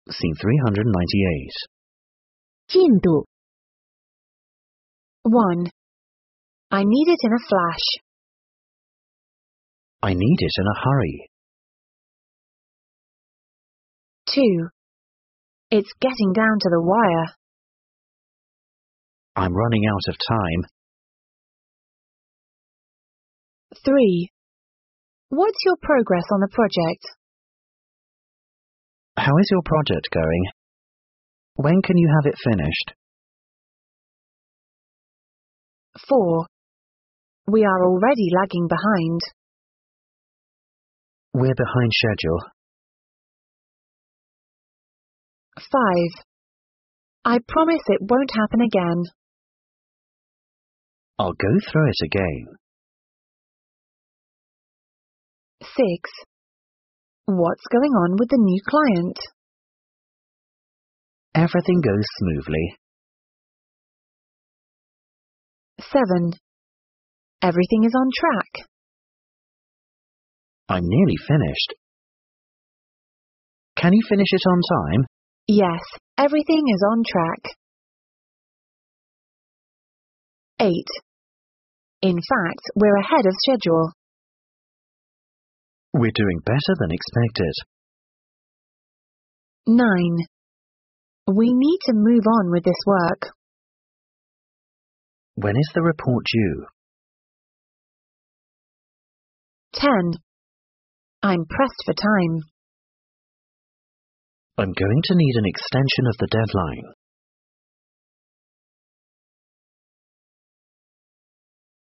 Scene 398. 进度 1. I need it in a flash. I need it in a hurry. 2. It's getting down to the wire. I'm running out of time. 3. What's your progress on the project? How is your project going? When can you have it finished? 4. We are already lagging behind. We're behind schedule. 5. I promise it won't happen again. I'll go through it again. 6. What's going on with the new client? Everything goes smoothly. 7. Everything is on track. I'm nearly finished. Can you finish it on time? Yes, everything is on track. 8. In fact, we're ahead of schedule. We're doing better than expected. 9. We need to move on with this work. When is the report due? 10. I'm pressed for time. I'm going to need an extension of the deadline.